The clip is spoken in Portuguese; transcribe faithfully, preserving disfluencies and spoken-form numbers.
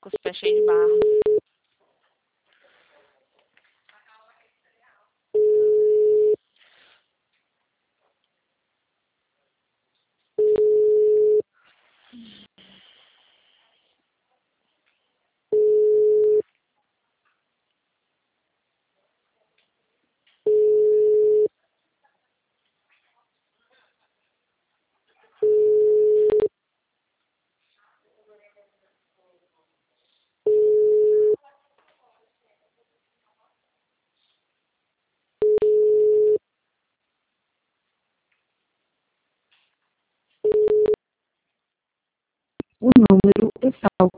com os pés cheios de barro. O número